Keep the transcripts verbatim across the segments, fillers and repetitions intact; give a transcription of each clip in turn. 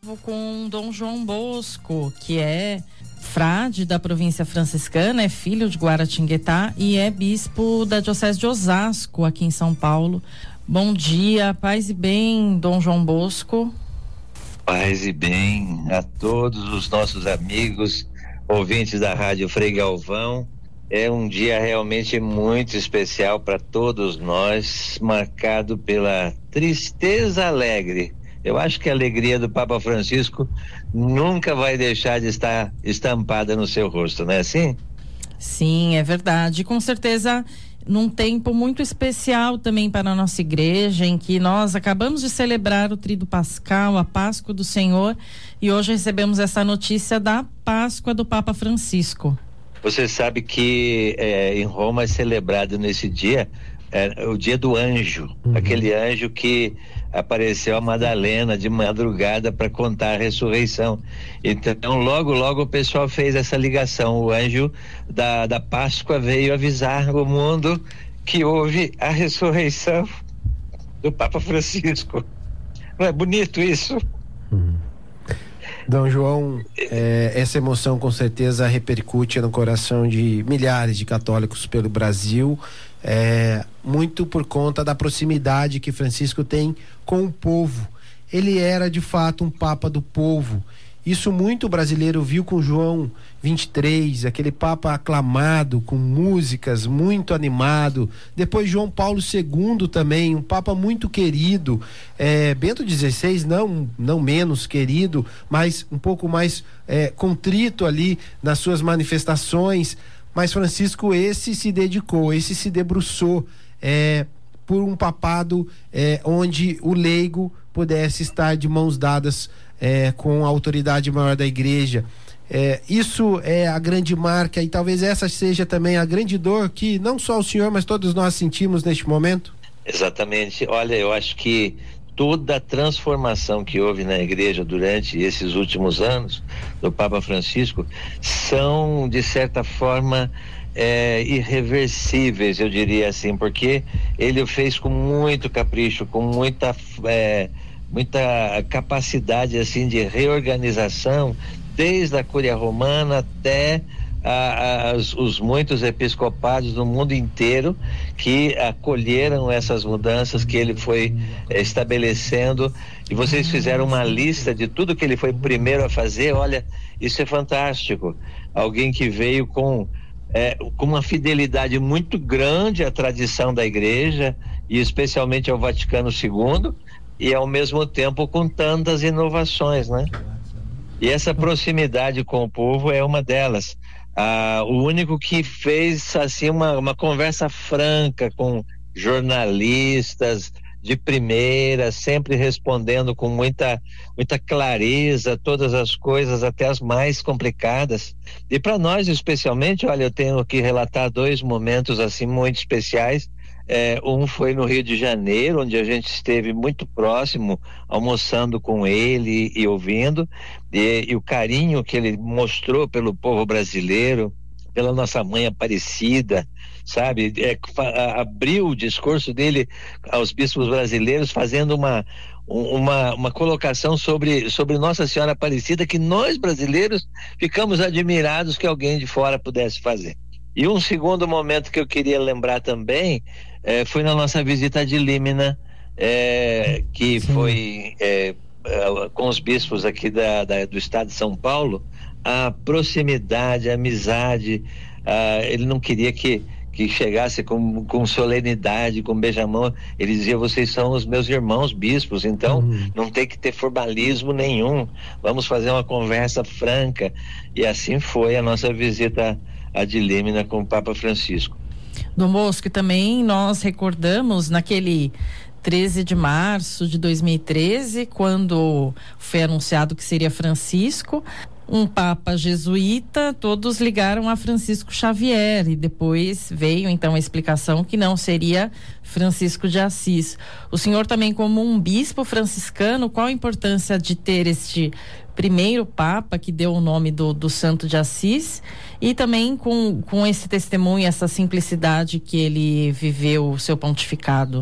novo com Dom João Bosco, que é frade da província franciscana, é filho de Guaratinguetá e é bispo da Diocese de Osasco, aqui em São Paulo. Bom dia, paz e bem, Dom João Bosco. Paz e bem a todos os nossos amigos, ouvintes da Rádio Frei Galvão. É um dia realmente muito especial para todos nós, marcado pela tristeza alegre. Eu acho que a alegria do Papa Francisco nunca vai deixar de estar estampada no seu rosto, não é assim? Sim, é verdade. Com certeza, num tempo muito especial também para a nossa igreja, em que nós acabamos de celebrar o Tríduo Pascal, a Páscoa do Senhor, e hoje recebemos essa notícia da Páscoa do Papa Francisco. Você sabe que é, em Roma é celebrado nesse dia é, o dia do anjo, uhum. Aquele anjo que apareceu a Madalena de madrugada para contar a ressurreição. Então logo logo o pessoal fez essa ligação, o anjo da, da Páscoa veio avisar o mundo que houve a ressurreição do Papa Francisco. Não é bonito isso? Uhum. Dom João, é, essa emoção com certeza repercute no coração de milhares de católicos pelo Brasil, é, muito por conta da proximidade que Francisco tem com o povo. Ele era de fato um Papa do povo. Isso muito brasileiro viu com João vinte e três, aquele Papa aclamado, com músicas, muito animado. Depois João Paulo segundo também, um Papa muito querido. É, Bento dezesseis, não, não menos querido, mas um pouco mais é, contrito ali nas suas manifestações. Mas Francisco, esse se dedicou, esse se debruçou é, por um papado é, onde o leigo pudesse estar de mãos dadas É, com a autoridade maior da igreja. É, isso é a grande marca, e talvez essa seja também a grande dor que não só o senhor, mas todos nós sentimos neste momento. Exatamente. Olha, eu acho que toda a transformação que houve na igreja durante esses últimos anos do Papa Francisco são, de certa forma, é, irreversíveis, eu diria assim, porque ele o fez com muito capricho, com muita é, muita capacidade assim de reorganização, desde a Cúria Romana até a, a, os, os muitos episcopados no mundo inteiro que acolheram essas mudanças que ele foi eh, estabelecendo, e vocês fizeram uma lista de tudo que ele foi primeiro a fazer. Olha, isso é fantástico. Alguém que veio com É, com uma fidelidade muito grande à tradição da igreja, e especialmente ao Vaticano segundo, e ao mesmo tempo com tantas inovações, né? E essa proximidade com o povo é uma delas. Ah, o único que fez assim uma, uma conversa franca com jornalistas de primeira, sempre respondendo com muita muita clareza todas as coisas, até as mais complicadas. E para nós especialmente, olha, eu tenho que relatar dois momentos assim muito especiais. É, um foi no Rio de Janeiro, onde a gente esteve muito próximo, almoçando com ele e ouvindo, e, e o carinho que ele mostrou pelo povo brasileiro, pela nossa mãe Aparecida, sabe? É, fa, abriu o discurso dele aos bispos brasileiros, fazendo uma, uma, uma colocação sobre, sobre Nossa Senhora Aparecida, que nós brasileiros ficamos admirados que alguém de fora pudesse fazer. E um segundo momento que eu queria lembrar também é, foi na nossa visita de Límina, é, que Sim. foi é, com os bispos aqui da, da, do estado de São Paulo. A proximidade, a amizade, a, ele não queria que, que chegasse com, com solenidade, com beijamão. Ele dizia: vocês são os meus irmãos bispos, então uhum. não tem que ter formalismo nenhum, vamos fazer uma conversa franca. E assim foi a nossa visita a de Límina com o Papa Francisco. Dom Bosco, também nós recordamos naquele treze de março de dois mil e treze, quando foi anunciado que seria Francisco, um Papa jesuíta, todos ligaram a Francisco Xavier, e depois veio então a explicação que não seria Francisco de Assis. O senhor também, como um bispo franciscano, qual a importância de ter este primeiro Papa que deu o nome do, do Santo de Assis, e também com, com esse testemunho, essa simplicidade que ele viveu o seu pontificado?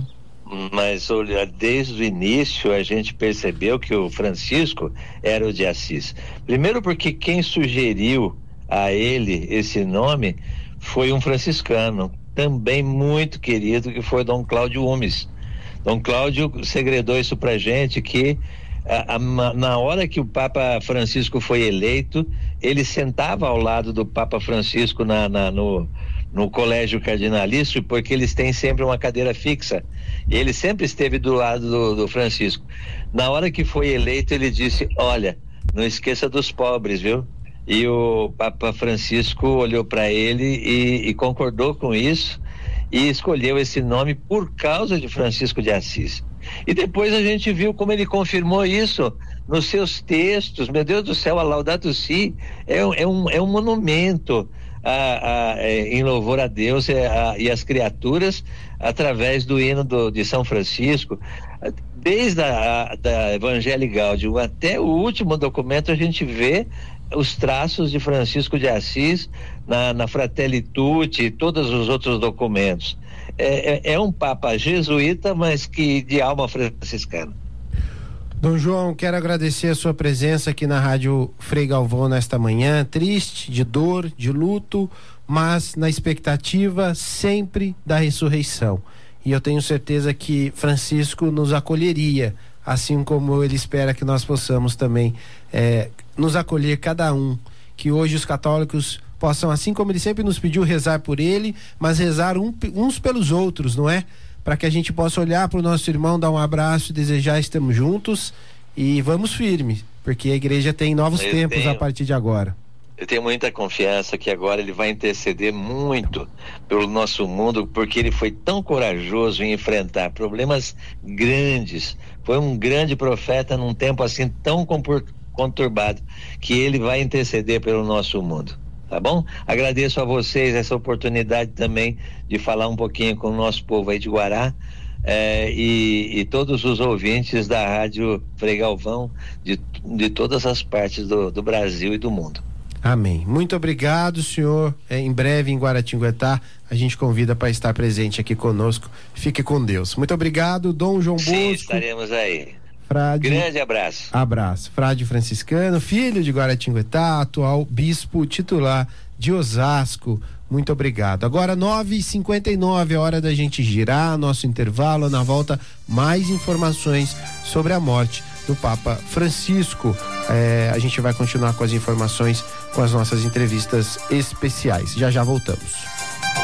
Mas olha, desde o início a gente percebeu que o Francisco era o de Assis. Primeiro porque quem sugeriu a ele esse nome foi um franciscano, também muito querido, que foi Dom Cláudio Umes. Dom Cláudio segredou isso pra gente, que a, a, na hora que o Papa Francisco foi eleito, ele sentava ao lado do Papa Francisco na, na, no, no colégio cardinalício, porque eles têm sempre uma cadeira fixa, e ele sempre esteve do lado do, do Francisco. Na hora que foi eleito, ele disse: olha, não esqueça dos pobres, viu? E o Papa Francisco olhou para ele e, e concordou com isso e escolheu esse nome por causa de Francisco de Assis. E depois a gente viu como ele confirmou isso nos seus textos. Meu Deus do céu, a Laudato Si é, é, um, é um monumento a, a, em louvor a Deus e, a, e as criaturas, através do hino do, de São Francisco. Desde a da Evangelii Gaudium até o último documento, a gente vê os traços de Francisco de Assis na, na Fratelli Tutti e todos os outros documentos. É, é, é um Papa jesuíta, mas que de alma franciscana. Dom João, quero agradecer a sua presença aqui na Rádio Frei Galvão nesta manhã, triste, de dor, de luto, mas na expectativa sempre da ressurreição. E eu tenho certeza que Francisco nos acolheria, assim como ele espera que nós possamos também é, nos acolher cada um, que hoje os católicos possam, assim como ele sempre nos pediu, rezar por ele, mas rezar um, uns pelos outros, não é? Para que a gente possa olhar para o nosso irmão, dar um abraço, desejar estamos juntos e vamos firmes, porque a igreja tem novos eu tempos tenho, a partir de agora. Eu tenho muita confiança que agora ele vai interceder muito pelo nosso mundo, porque ele foi tão corajoso em enfrentar problemas grandes, foi um grande profeta num tempo assim tão conturbado, que ele vai interceder pelo nosso mundo. Tá bom? Agradeço a vocês essa oportunidade também de falar um pouquinho com o nosso povo aí de Guará, eh, e, e todos os ouvintes da Rádio Frei Galvão de, de todas as partes do, do Brasil e do mundo. Amém. Muito obrigado, senhor. É, em breve em Guaratinguetá a gente convida para estar presente aqui conosco. Fique com Deus. Muito obrigado, Dom João Bosco. Sim, estaremos aí. Frade, grande abraço. Abraço. Frade franciscano, filho de Guaratinguetá, atual bispo titular de Osasco. Muito obrigado. Agora nove e cinquenta e nove, é hora da gente girar nosso intervalo. Na volta, mais informações sobre a morte do Papa Francisco. É, a gente vai continuar com as informações, com as nossas entrevistas especiais. Já já voltamos.